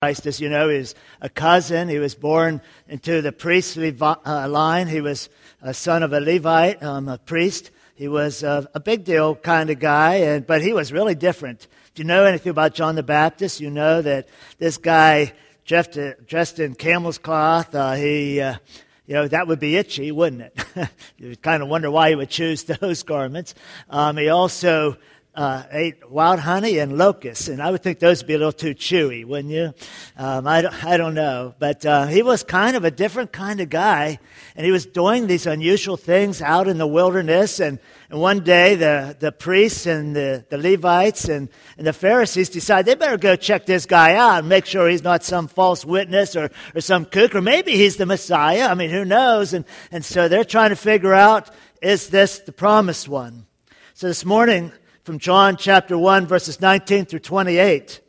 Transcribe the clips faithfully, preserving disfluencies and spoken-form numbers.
Christ, as you know, is a cousin. He was born into the priestly uh, line. He was a son of a Levite, um, a priest. He was uh, a big deal kind of guy, and but he was really different. If you know anything about John the Baptist, you know that this guy dressed, dressed in camel's cloth, uh, he, uh, you know, that would be itchy, wouldn't it? You would kind of wonder why he would choose those garments. Um, he also Uh, ate wild honey and locusts, and I would think those would be a little too chewy, wouldn't you? Um, I, don't, I don't know. But uh, he was kind of a different kind of guy, and he was doing these unusual things out in the wilderness. And, and one day, the, the priests and the, the Levites and, and the Pharisees decided they better go check this guy out and make sure he's not some false witness or, or some kook, or maybe he's the Messiah. I mean, who knows? And, and so they're trying to figure out, is this the promised one? So this morning, from John chapter one, verses nineteen through twenty-eight.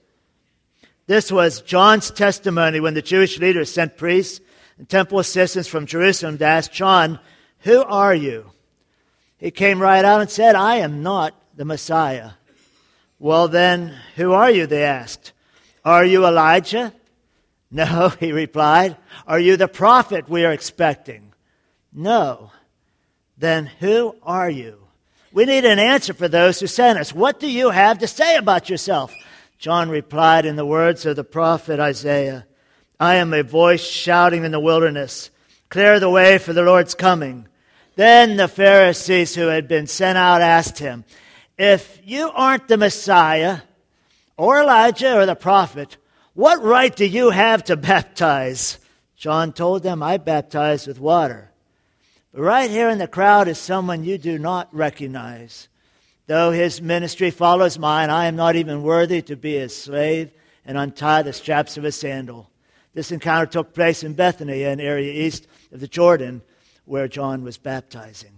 This was John's testimony when the Jewish leaders sent priests and temple assistants from Jerusalem to ask John, "Who are you?" He came right out and said, "I am not the Messiah." "Well then, who are you?" they asked. "Are you Elijah?" "No," he replied. "Are you the prophet we are expecting?" "No." "Then who are you?" "We need an answer for those who sent us. What do you have to say about yourself?" John replied in the words of the prophet Isaiah, "I am a voice shouting in the wilderness, 'Clear the way for the Lord's coming.'" Then the Pharisees who had been sent out asked him, "If you aren't the Messiah, or Elijah, or the prophet, what right do you have to baptize?" John told them, "I baptize with water. But right here in the crowd is someone you do not recognize. Though his ministry follows mine, I am not even worthy to be his slave and untie the straps of his sandal." This encounter took place in Bethany, an area east of the Jordan, where John was baptizing.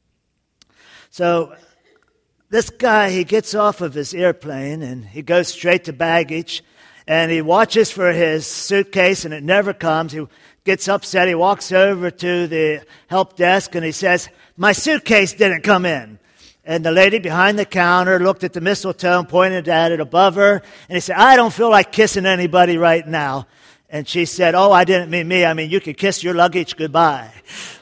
So this guy, he gets off of his airplane and he goes straight to baggage, and he watches for his suitcase and it never comes. He gets upset. He walks over to the help desk and he says, "My suitcase didn't come in." And the lady behind the counter looked at the mistletoe and pointed at it above her. And he said, "I don't feel like kissing anybody right now." And she said, "Oh, I didn't mean me. I mean, you can kiss your luggage goodbye."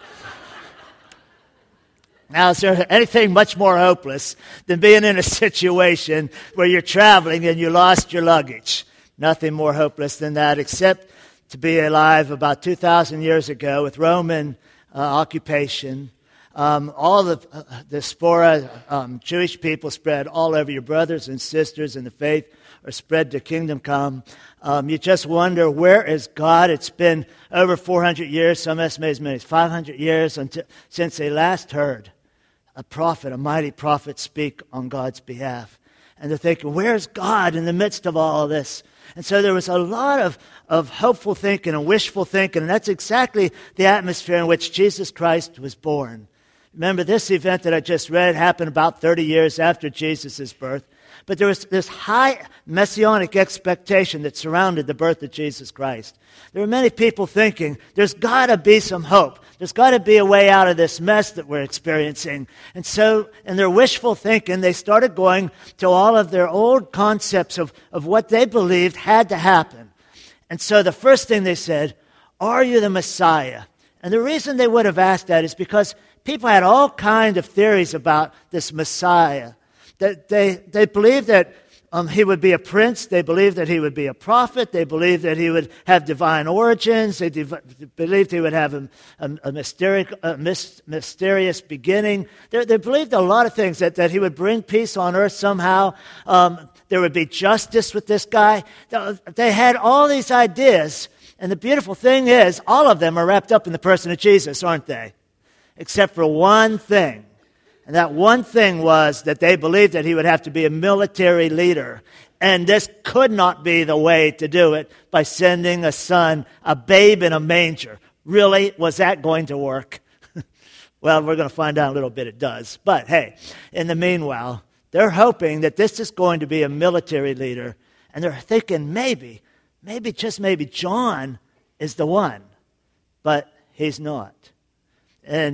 Now, is there anything much more hopeless than being in a situation where you're traveling and you lost your luggage? Nothing more hopeless than that, except to be alive about two thousand years ago with Roman uh, occupation. Um, all the uh, diaspora, um, Jewish people spread all over. Your brothers and sisters in the faith are spread to kingdom come. Um, you just wonder, where is God? It's been over four hundred years, some estimate as many as five hundred years until, since they last heard a prophet, a mighty prophet, speak on God's behalf. And they're thinking, where's God in the midst of all of this? And so there was a lot of, of hopeful thinking and wishful thinking, and that's exactly the atmosphere in which Jesus Christ was born. Remember, this event that I just read happened about thirty years after Jesus' birth, but there was this high messianic expectation that surrounded the birth of Jesus Christ. There were many people thinking, there's got to be some hope. There's got to be a way out of this mess that we're experiencing. And so, in their wishful thinking, they started going to all of their old concepts of, of what they believed had to happen. And so the first thing they said, "Are you the Messiah?" And the reason they would have asked that is because people had all kinds of theories about this Messiah. That they, they believed that um, he would be a prince. They believed that he would be a prophet. They believed that he would have divine origins. They div- believed he would have a, a, a, mysterious, a mis- mysterious beginning. They, they believed a lot of things, that, that he would bring peace on earth somehow. Um, there would be justice with this guy. They had all these ideas. And the beautiful thing is, all of them are wrapped up in the person of Jesus, aren't they? Except for one thing. And that one thing was that they believed that he would have to be a military leader. And this could not be the way to do it, by sending a son, a babe in a manger. Really? Was that going to work? Well, we're going to find out in a little bit it does. But hey, in the meanwhile, they're hoping that this is going to be a military leader. And they're thinking maybe, maybe, just maybe, John is the one. But he's not. And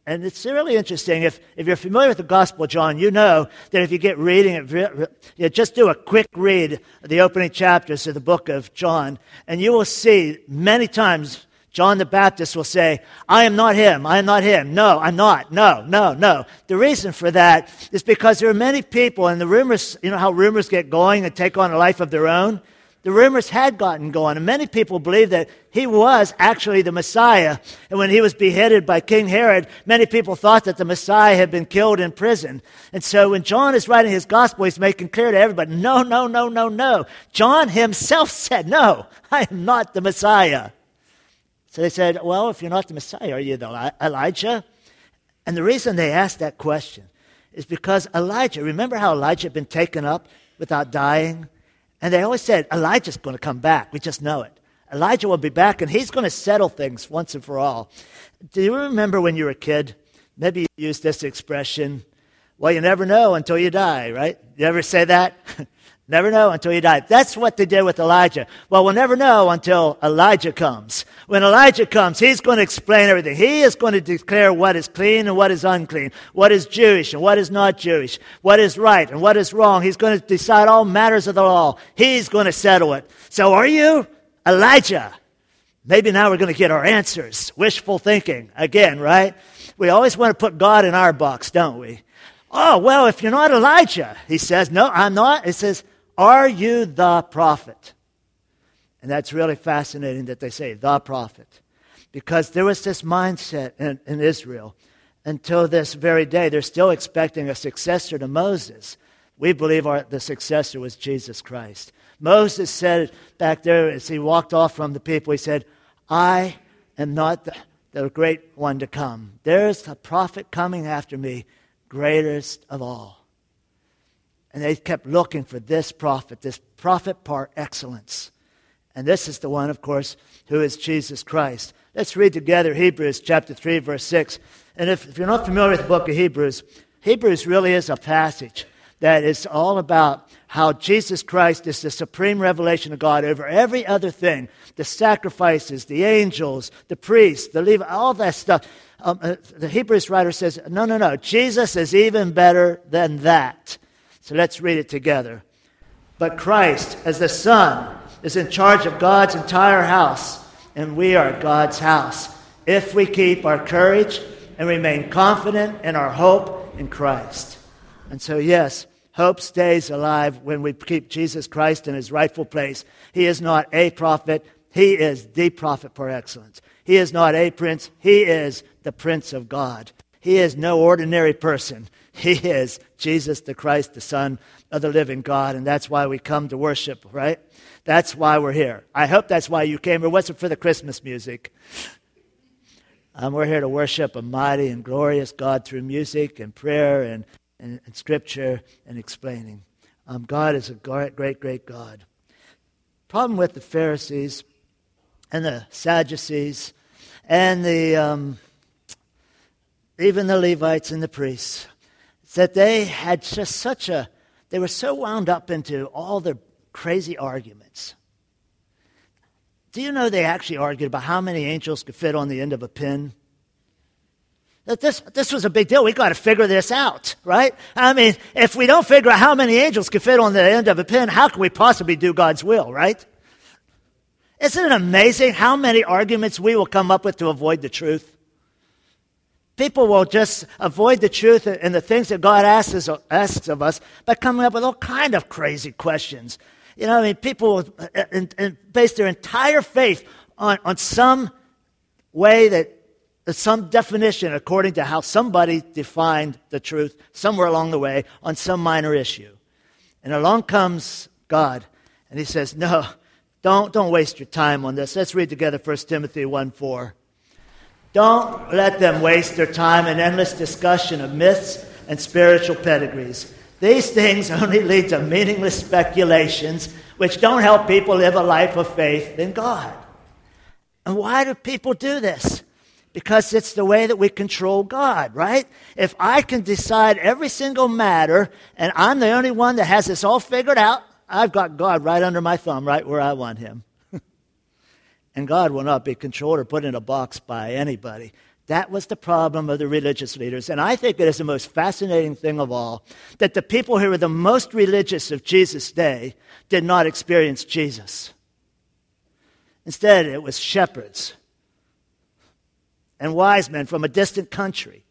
And it's really interesting. If, if you're familiar with the Gospel of John, you know that if you get reading it, you just do a quick read of the opening chapters of the book of John, and you will see many times John the Baptist will say, I am not him, I am not him. No, I'm not. No, no, no. The reason for that is because there are many people, and the rumors, you know how rumors get going and take on a life of their own? The rumors had gotten going, and many people believe that he was actually the Messiah. And when he was beheaded by King Herod, many people thought that the Messiah had been killed in prison. And so when John is writing his gospel, he's making clear to everybody, no, no, no, no, no. John himself said, no, I am not the Messiah. So they said, well, if you're not the Messiah, are you the Elijah? And the reason they asked that question is because Elijah, remember how Elijah had been taken up without dying? And they always said, Elijah's going to come back. We just know it. Elijah will be back, and he's going to settle things once and for all. Do you remember when you were a kid? Maybe you used this expression, well, you never know until you die, right? You ever say that? Never know until you die. That's what they did with Elijah. Well, we'll never know until Elijah comes. When Elijah comes, he's going to explain everything. He is going to declare what is clean and what is unclean, what is Jewish and what is not Jewish, what is right and what is wrong. He's going to decide all matters of the law. He's going to settle it. So are you Elijah? Maybe now we're going to get our answers. Wishful thinking again, right? We always want to put God in our box, don't we? Oh, well, if you're not Elijah, he says, no, I'm not. It says, are you the prophet? And that's really fascinating that they say the prophet. Because there was this mindset in, in Israel until this very day. They're still expecting a successor to Moses. We believe our, the successor was Jesus Christ. Moses said back there as he walked off from the people, he said, I am not the, the great one to come. There's a prophet coming after me, greatest of all. And they kept looking for this prophet, this prophet par excellence. And this is the one, of course, who is Jesus Christ. Let's read together Hebrews chapter three, verse six. And if, if you're not familiar with the book of Hebrews, Hebrews really is a passage that is all about how Jesus Christ is the supreme revelation of God over every other thing. The sacrifices, the angels, the priests, the Levites, all that stuff. Um, uh, the Hebrews writer says, no, no, no. Jesus is even better than that. So let's read it together. But Christ, as the Son, is in charge of God's entire house, and we are God's house, if we keep our courage and remain confident in our hope in Christ. And so, yes, hope stays alive when we keep Jesus Christ in his rightful place. He is not a prophet. He is the prophet par excellence. He is not a prince. He is the Prince of God. He is no ordinary person. He is Jesus the Christ, the Son of the living God, and that's why we come to worship, right? That's why we're here. I hope that's why you came. It wasn't for the Christmas music. Um, we're here to worship a mighty and glorious God through music and prayer and, and, and scripture and explaining. Um, God is a great, great, great God. Problem with the Pharisees and the Sadducees and the um, even the Levites and the priests, that they had just such a, they were so wound up into all their crazy arguments. Do you know they actually argued about how many angels could fit on the end of a pin? That this, this was a big deal. We've got to figure this out, right? I mean, if we don't figure out how many angels could fit on the end of a pin, how can we possibly do God's will, right? Isn't it amazing how many arguments we will come up with to avoid the truth? People will just avoid the truth and the things that God asks, asks of us by coming up with all kind of crazy questions. You know, I mean, people will and, and base their entire faith on, on some way that, some definition according to how somebody defined the truth somewhere along the way on some minor issue. And along comes God, and he says, no, don't, don't waste your time on this. Let's read together First Timothy one four. Don't let them waste their time in endless discussion of myths and spiritual pedigrees. These things only lead to meaningless speculations which don't help people live a life of faith in God. And why do people do this? Because it's the way that we control God, right? If I can decide every single matter and I'm the only one that has this all figured out, I've got God right under my thumb, right where I want him. And God will not be controlled or put in a box by anybody. That was the problem of the religious leaders. And I think it is the most fascinating thing of all, that the people who were the most religious of Jesus' day did not experience Jesus. Instead, it was shepherds and wise men from a distant country.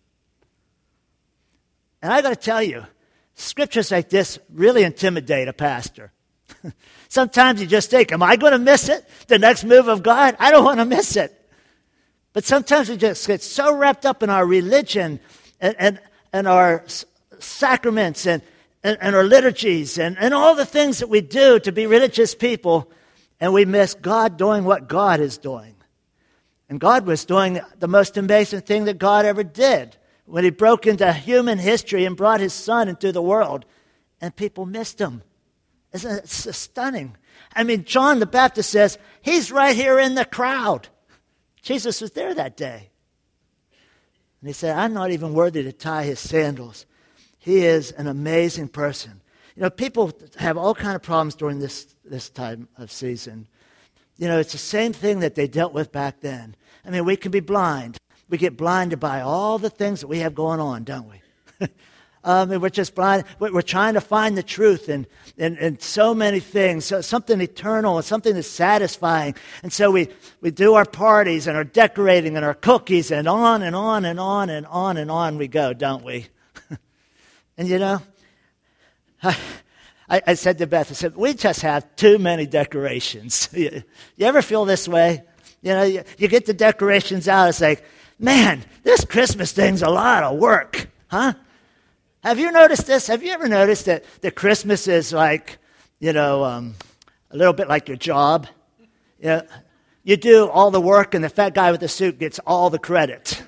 And I got to tell you, scriptures like this really intimidate a pastor. Sometimes you just think, am I going to miss it? The next move of God? I don't want to miss it. But sometimes we just get so wrapped up in our religion and, and, and our s- sacraments and, and, and our liturgies and, and all the things that we do to be religious people, and we miss God doing what God is doing. And God was doing the most amazing thing that God ever did when he broke into human history and brought his son into the world, and people missed him. Isn't it stunning? I mean, John the Baptist says, he's right here in the crowd. Jesus was there that day. And he said, I'm not even worthy to tie his sandals. He is an amazing person. You know, people have all kinds of problems during this, this time of season. You know, it's the same thing that they dealt with back then. I mean, we can be blind. We get blinded by all the things that we have going on, don't we? Um, and we're just blind. We're trying to find the truth in, in, in so many things, so something eternal and something that's satisfying. And so we, we do our parties and our decorating and our cookies and on and on and on and on and on we go, don't we? And you know, I, I said to Beth, I said, we just have too many decorations. You, you ever feel this way? You know, you, you get the decorations out, it's like, man, this Christmas thing's a lot of work, huh? Have you noticed this? Have you ever noticed that, that Christmas is like, you know, um, a little bit like your job? You know, you do all the work and the fat guy with the suit gets all the credit.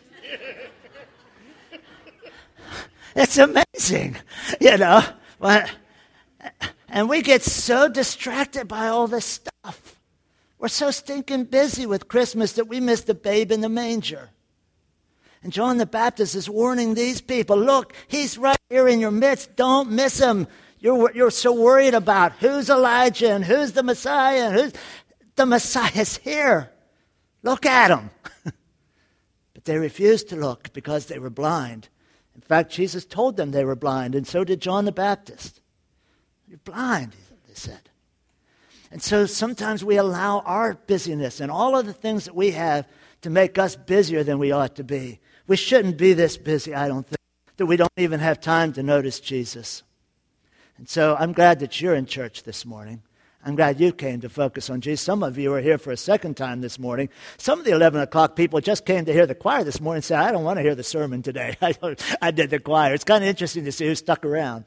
It's amazing, you know. And we get so distracted by all this stuff. We're so stinking busy with Christmas that we miss the babe in the manger. And John the Baptist is warning these people, look, he's right here in your midst. Don't miss him. You're, you're so worried about who's Elijah and who's the Messiah. And who's the Messiah's here. Look at him. But they refused to look because they were blind. In fact, Jesus told them they were blind, and so did John the Baptist. You're blind, they said. And so sometimes we allow our busyness and all of the things that we have to make us busier than we ought to be. We shouldn't be this busy, I don't think, that we don't even have time to notice Jesus. And so I'm glad that you're in church this morning. I'm glad you came to focus on Jesus. Some of you are here for a second time this morning. Some of the eleven o'clock people just came to hear the choir this morning and said, I don't want to hear the sermon today. I, I did the choir. It's kind of interesting to see who stuck around.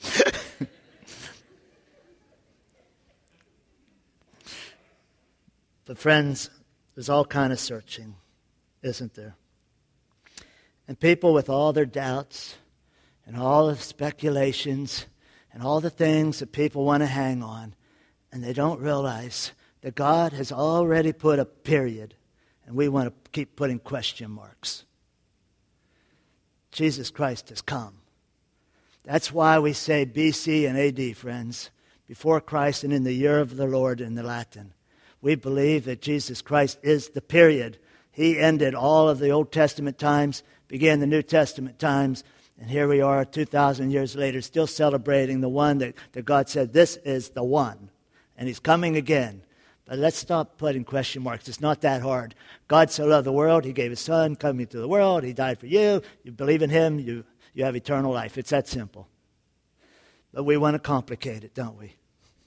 But friends, there's all kind of searching, isn't there? And people with all their doubts and all the speculations and all the things that people want to hang on, and they don't realize that God has already put a period, and we want to keep putting question marks. Jesus Christ has come. That's why we say B C and A D, friends, before Christ and in the year of the Lord in the Latin. We believe that Jesus Christ is the period. He ended all of the Old Testament times, began the New Testament times, and here we are two thousand years later still celebrating the one that, that God said, this is the one, and he's coming again. But let's stop putting question marks. It's not that hard. God so loved the world, he gave his son coming to the world. He died for you. You believe in him, you, you have eternal life. It's that simple. But we want to complicate it, don't we?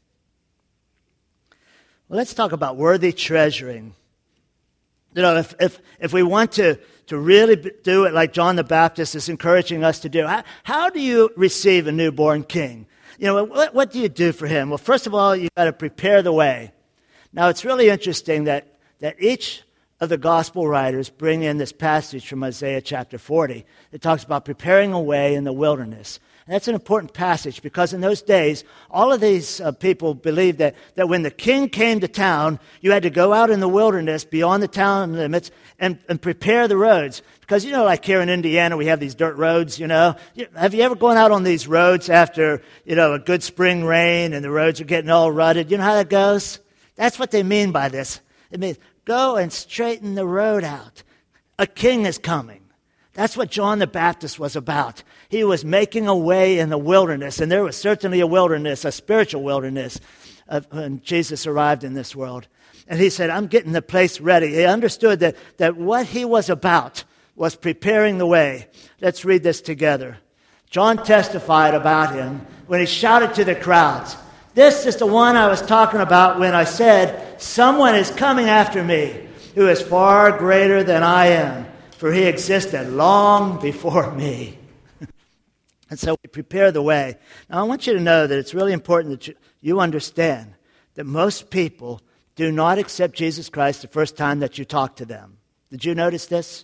Well, let's talk about worthy treasuring. You know, if if, if we want to, to really do it like John the Baptist is encouraging us to do, how, how do you receive a newborn king? You know, what, what do you do for him? Well, first of all, you've got to prepare the way. Now, it's really interesting that, that each of the gospel writers bring in this passage from Isaiah chapter forty. It talks about preparing a way in the wilderness. And that's an important passage because in those days, all of these uh, people believed that, that when the king came to town, you had to go out in the wilderness beyond the town limits and, and prepare the roads. Because, you know, like here in Indiana, we have these dirt roads, you know. Have you ever gone out on these roads after, you know, a good spring rain and the roads are getting all rutted? You know how that goes? That's what they mean by this. It means go and straighten the road out. A king is coming. That's what John the Baptist was about. He was making a way in the wilderness, and there was certainly a wilderness, a spiritual wilderness, uh, when Jesus arrived in this world. And he said, I'm getting the place ready. He understood that, that what he was about was preparing the way. Let's read this together. John testified about him when he shouted to the crowds, this is the one I was talking about when I said, someone is coming after me who is far greater than I am, for he existed long before me. And so we prepare the way. Now I want you to know that it's really important that you, you understand that most people do not accept Jesus Christ the first time that you talk to them. Did you notice this?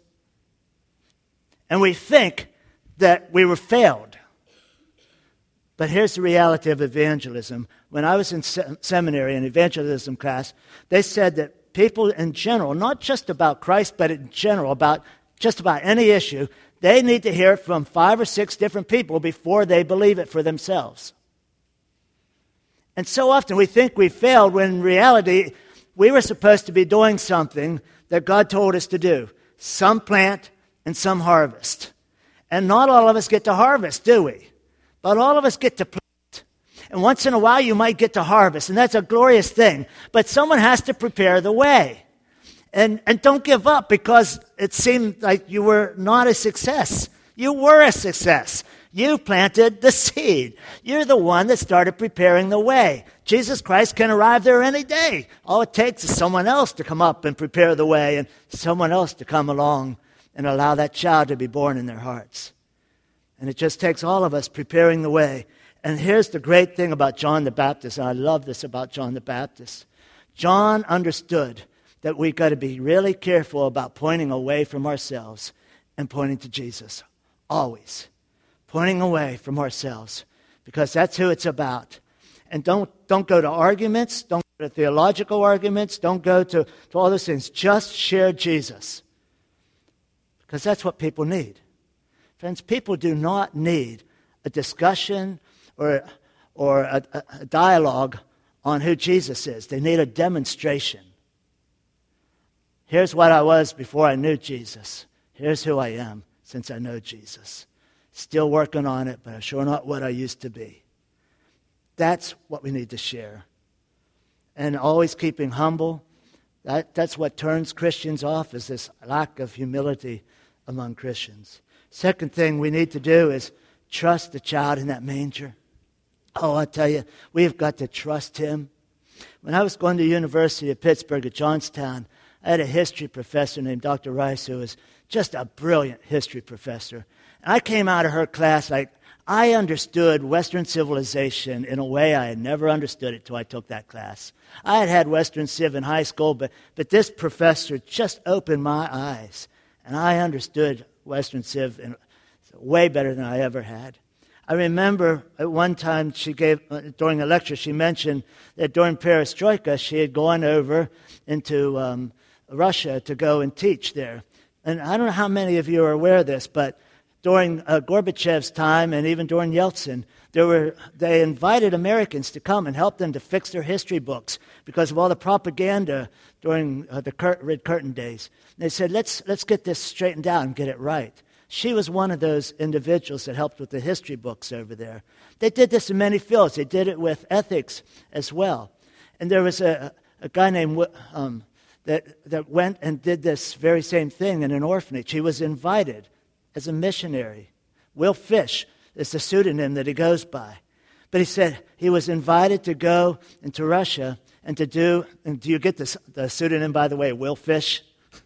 And we think that we were failed. But here's the reality of evangelism. When I was in se- seminary in evangelism class, they said that people in general, not just about Christ, but in general, about just about any issue, they need to hear it from five or six different people before they believe it for themselves. And so often we think we failed when in reality we were supposed to be doing something that God told us to do. Some plant and some harvest. And not all of us get to harvest, do we? But all of us get to plant. And once in a while you might get to harvest, and that's a glorious thing. But someone has to prepare the way. And, and don't give up because it seemed like you were not a success. You were a success. You planted the seed. You're the one that started preparing the way. Jesus Christ can arrive there any day. All it takes is someone else to come up and prepare the way and someone else to come along and allow that child to be born in their hearts. And it just takes all of us preparing the way. And here's the great thing about John the Baptist, and I love this about John the Baptist. John understood that we've got to be really careful about pointing away from ourselves and pointing to Jesus. Always. Pointing away from ourselves. Because that's who it's about. And don't, don't go to arguments. Don't go to theological arguments. Don't go to, to all those things. Just share Jesus. Because that's what people need. Friends, people do not need a discussion or, or a, a dialogue on who Jesus is. They need a demonstration. Here's what I was before I knew Jesus. Here's who I am since I know Jesus. Still working on it, but I'm sure not what I used to be. That's what we need to share. And always keeping humble. That, that's what turns Christians off, is this lack of humility among Christians. Second thing we need to do is trust the child in that manger. Oh, I tell you, we've got to trust him. When I was going to the University of Pittsburgh at Johnstown, I had a history professor named Doctor Rice who was just a brilliant history professor. And I came out of her class like I understood Western civilization in a way I had never understood it till I took that class. I had had Western Civ in high school, but, but this professor just opened my eyes. And I understood Western Civ in, way better than I ever had. I remember at one time she gave, uh, during a lecture, she mentioned that during Perestroika she had gone over into um, Russia to go and teach there. And I don't know how many of you are aware of this, but during uh, Gorbachev's time and even during Yeltsin, there were they invited Americans to come and help them to fix their history books because of all the propaganda during uh, the Cur- Red Curtain days. And they said, let's let's get this straightened out and get it right. She was one of those individuals that helped with the history books over there. They did this in many fields. They did it with ethics as well. And there was a, a guy named um, that that went and did this very same thing in an orphanage. He was invited as a missionary. Will Fish is the pseudonym that he goes by. But he said he was invited to go into Russia and to do, and do you get this, the pseudonym, by the way, Will Fish?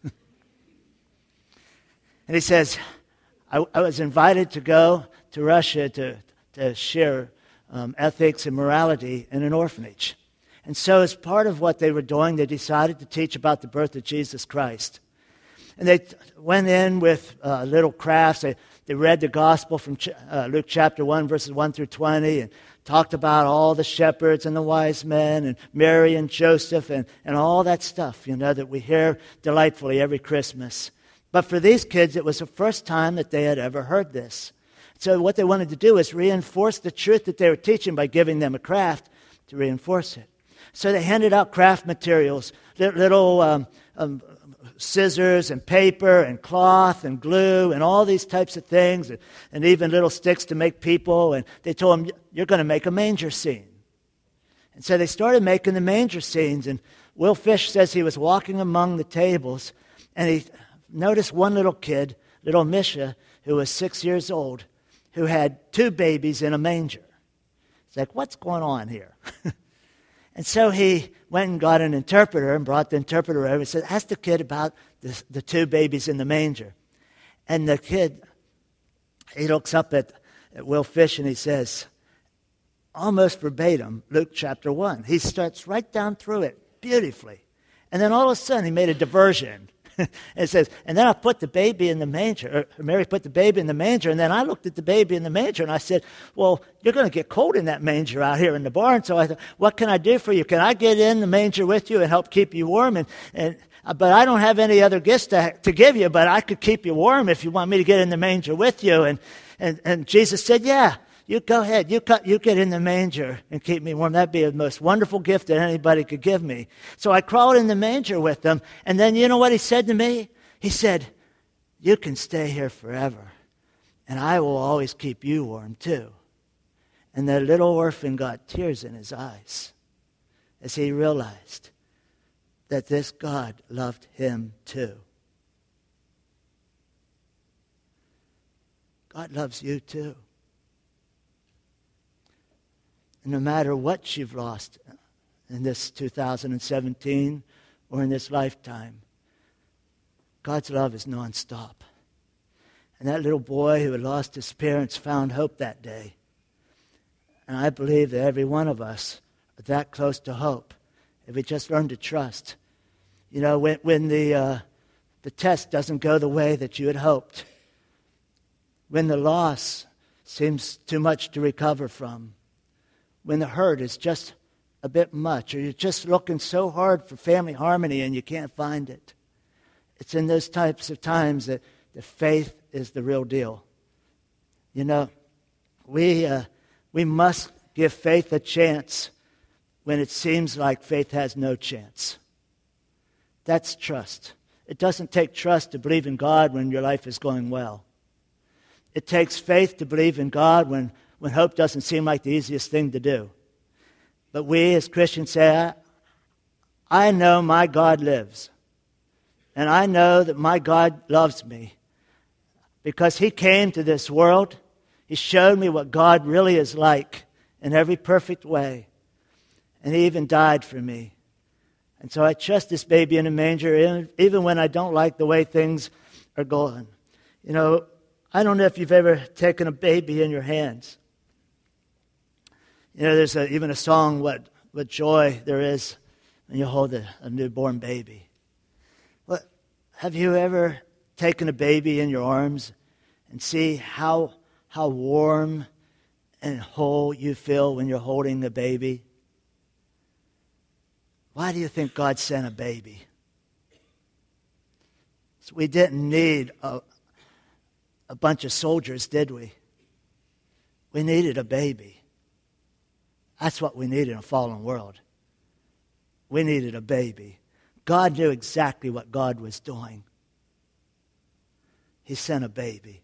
And he says, I, I was invited to go to Russia to, to share um, ethics and morality in an orphanage. And so as part of what they were doing, they decided to teach about the birth of Jesus Christ. And they went in with uh, little crafts. They, they read the gospel from ch- uh, Luke chapter one, verses one through twenty, and talked about all the shepherds and the wise men and Mary and Joseph and, and all that stuff, you know, that we hear delightfully every Christmas. But for these kids, it was the first time that they had ever heard this. So what they wanted to do is reinforce the truth that they were teaching by giving them a craft to reinforce it. So they handed out craft materials, little um, um, scissors and paper and cloth and glue and all these types of things, and, and even little sticks to make people. And they told him, you're going to make a manger scene. And so they started making the manger scenes. And Will Fish says he was walking among the tables, and he noticed one little kid, little Misha, who was six years old, who had two babies in a manger. It's like, what's going on here? And so he went and got an interpreter and brought the interpreter over and said, ask the kid about the, the two babies in the manger. And the kid, he looks up at, at Will Fish and he says, almost verbatim, Luke chapter one. He starts right down through it beautifully. And then all of a sudden he made a diversion. It says, and then I put the baby in the manger, or Mary put the baby in the manger, and then I looked at the baby in the manger, and I said, well, you're going to get cold in that manger out here in the barn, so I thought, what can I do for you? Can I get in the manger with you and help keep you warm? And, and but I don't have any other gifts to, to give you, but I could keep you warm if you want me to get in the manger with you. And, and, and Jesus said, yeah, you go ahead. You, cut, you get in the manger and keep me warm. That'd be the most wonderful gift that anybody could give me. So I crawled in the manger with them. And then you know what he said to me? He said, you can stay here forever, and I will always keep you warm too. And the little orphan got tears in his eyes as he realized that this God loved him too. God loves you too. And no matter what you've lost in this two thousand seventeen or in this lifetime, God's love is nonstop. And that little boy who had lost his parents found hope that day. And I believe that every one of us are that close to hope if we just learn to trust. You know, when, when the, uh, the test doesn't go the way that you had hoped, when the loss seems too much to recover from, when the hurt is just a bit much, or you're just looking so hard for family harmony and you can't find it. It's in those types of times that the faith is the real deal. You know, we uh, we must give faith a chance when it seems like faith has no chance. That's trust. It doesn't take trust to believe in God when your life is going well. It takes faith to believe in God when, when hope doesn't seem like the easiest thing to do. But we as Christians say, I, I know my God lives. And I know that my God loves me because he came to this world. He showed me what God really is like in every perfect way. And he even died for me. And so I trust this baby in a manger even when I don't like the way things are going. You know, I don't know if you've ever taken a baby in your hands. You know, there's a, even a song, what, what joy there is when you hold a, a newborn baby. What, have you ever taken a baby in your arms and see how how warm and whole you feel when you're holding the baby? Why do you think God sent a baby? So we didn't need a, a bunch of soldiers, did we? We needed a baby. That's what we needed in a fallen world. We needed a baby. God knew exactly what God was doing. He sent a baby.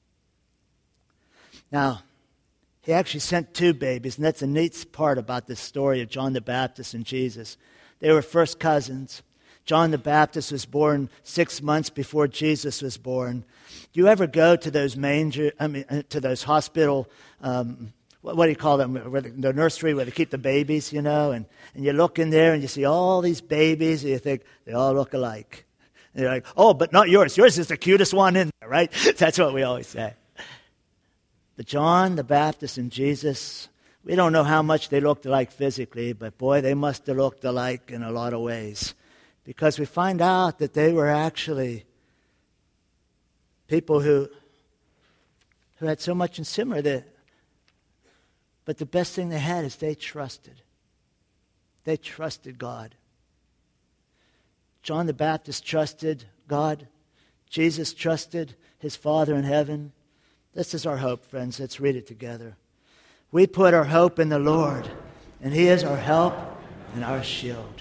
Now, he actually sent two babies, and that's a neat part about this story of John the Baptist and Jesus. They were first cousins. John the Baptist was born six months before Jesus was born. Do you ever go to those manger, I mean, to those hospital, um, what, what do you call them, where the, the nursery where they keep the babies, you know, and, and you look in there and you see all these babies, and you think they all look alike. And you're like, oh, but not yours. Yours is the cutest one in there, right? That's what we always say. But John the Baptist and Jesus, we don't know how much they looked alike physically, but boy, they must have looked alike in a lot of ways. Because we find out that they were actually people who who had so much in similar that, but the best thing they had is they trusted. They trusted God. John the Baptist trusted God. Jesus trusted his Father in heaven. This is our hope, friends. Let's read it together. We put our hope in the Lord, and he is our help and our shield.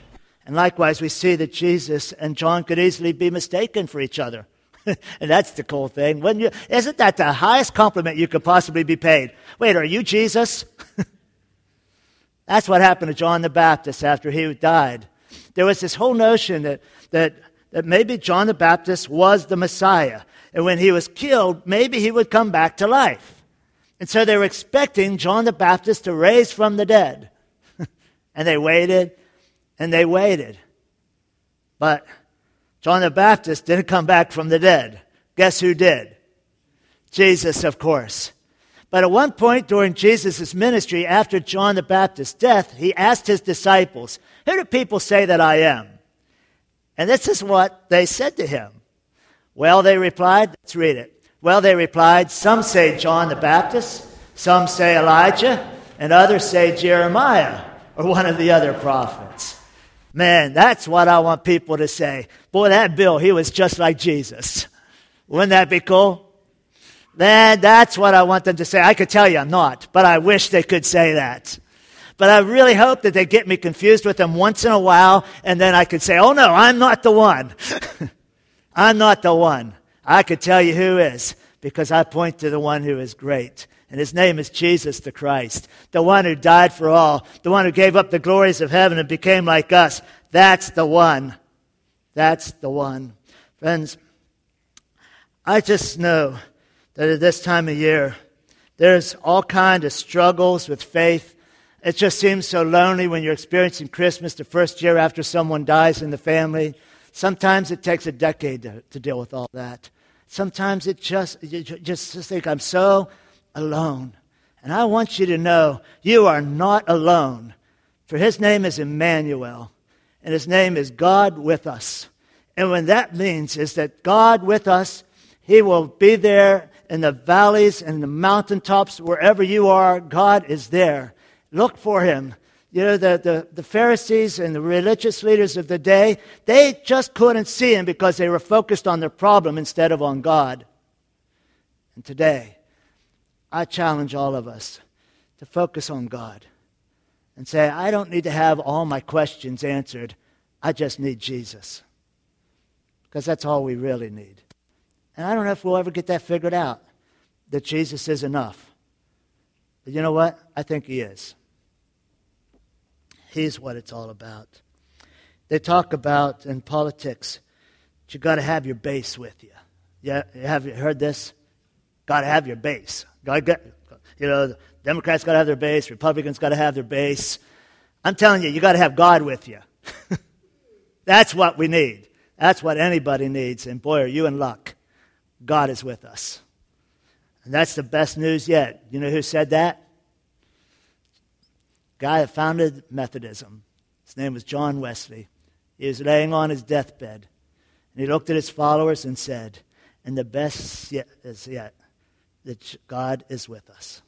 And likewise, we see that Jesus and John could easily be mistaken for each other. And that's the cool thing. When you, isn't that the highest compliment you could possibly be paid? Wait, are you Jesus? That's what happened to John the Baptist after he died. There was this whole notion that, that, that maybe John the Baptist was the Messiah. And when he was killed, maybe he would come back to life. And so they were expecting John the Baptist to raise from the dead. And they waited, and they waited. But John the Baptist didn't come back from the dead. Guess who did? Jesus, of course. But at one point during Jesus' ministry, after John the Baptist's death, he asked his disciples, who do people say that I am? And this is what they said to him. Well, they replied, let's read it. Well, they replied, some say John the Baptist, some say Elijah, and others say Jeremiah, or one of the other prophets. Man, that's what I want people to say. Boy, that Bill, he was just like Jesus. Wouldn't that be cool? Man, that's what I want them to say. I could tell you I'm not, but I wish they could say that. But I really hope that they get me confused with them once in a while, and then I could say, oh no, I'm not the one. I'm not the one. I could tell you who is, because I point to the one who is great. And his name is Jesus the Christ, the one who died for all, the one who gave up the glories of heaven and became like us. That's the one. That's the one. Friends, I just know that at this time of year, there's all kinds of struggles with faith. It just seems so lonely when you're experiencing Christmas the first year after someone dies in the family. Sometimes it takes a decade to, to deal with all that. Sometimes it just, you just, just think, I'm so alone. And I want you to know you are not alone. For his name is Emmanuel, and his name is God with us. And what that means is that God with us, he will be there in the valleys and the mountaintops, wherever you are, God is there. Look for him. You know, the, the, the Pharisees and the religious leaders of the day, they just couldn't see him because they were focused on their problem instead of on God. And today, I challenge all of us to focus on God and say, I don't need to have all my questions answered. I just need Jesus. Because that's all we really need. And I don't know if we'll ever get that figured out, that Jesus is enough. But you know what? I think he is. He's what it's all about. They talk about in politics, you got to have your base with you. Yeah, have you heard this? Got to have your base. Got to you know, Democrats got to have their base. Republicans got to have their base. I'm telling you, you got to have God with you. That's what we need. That's what anybody needs. And boy, are you in luck. God is with us. And that's the best news yet. You know who said that? Guy that founded Methodism. His name was John Wesley. He was laying on his deathbed. And he looked at his followers and said, and the best yet is yet, that God is with us.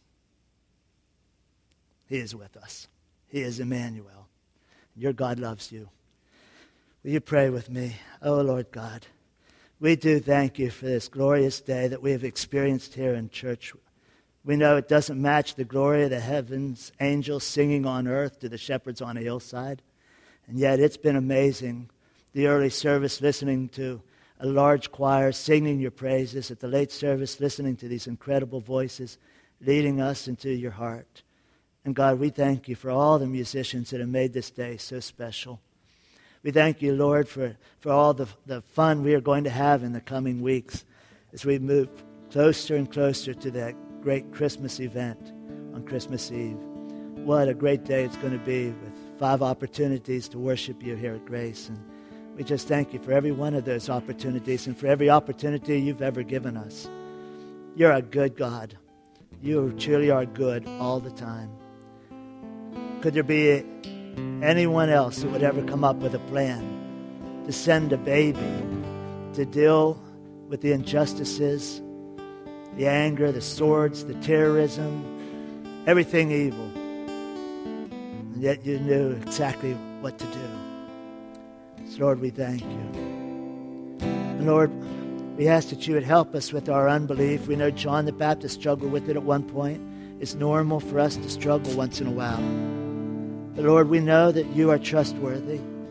He is with us. He is Emmanuel. Your God loves you. Will you pray with me? Oh, Lord God, we do thank you for this glorious day that we have experienced here in church. We know it doesn't match the glory of the heavens, angels singing on earth to the shepherds on a hillside. And yet it's been amazing, the early service listening to a large choir singing your praises, at the late service listening to these incredible voices leading us into your heart. And God, we thank you for all the musicians that have made this day so special. We thank you, Lord, for, for all the, the fun we are going to have in the coming weeks as we move closer and closer to that great Christmas event on Christmas Eve. What a great day it's going to be with five opportunities to worship you here at Grace. And we just thank you for every one of those opportunities and for every opportunity you've ever given us. You're a good God. You truly are good all the time. Could there be anyone else that would ever come up with a plan to send a baby to deal with the injustices, the anger, the swords, the terrorism, everything evil? And yet you knew exactly what to do. So Lord, we thank you. And Lord, we ask that you would help us with our unbelief. We know John the Baptist struggled with it at one point. It's normal for us to struggle once in a while. But Lord, we know that you are trustworthy.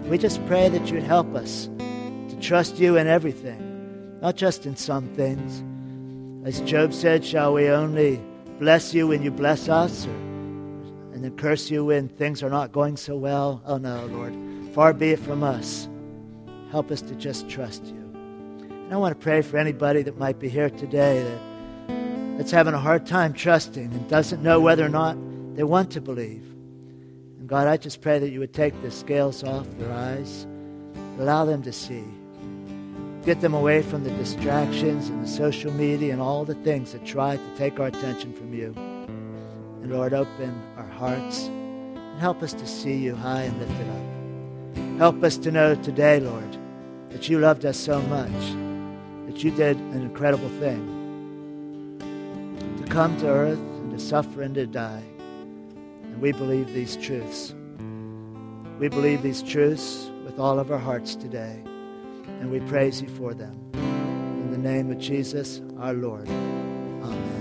We just pray that you'd help us to trust you in everything, not just in some things. As Job said, shall we only bless you when you bless us, or, and then curse you when things are not going so well? Oh no, Lord, far be it from us. Help us to just trust you. And I want to pray for anybody that might be here today that, that's having a hard time trusting and doesn't know whether or not they want to believe. And God, I just pray that you would take the scales off their eyes, allow them to see. Get them away from the distractions and the social media and all the things that try to take our attention from you. And Lord, open our hearts and help us to see you high and lifted up. Help us to know today, Lord, that you loved us so much, that you did an incredible thing, to come to earth and to suffer and to die. And we believe these truths. We believe these truths with all of our hearts today. And we praise you for them. In the name of Jesus, our Lord. Amen.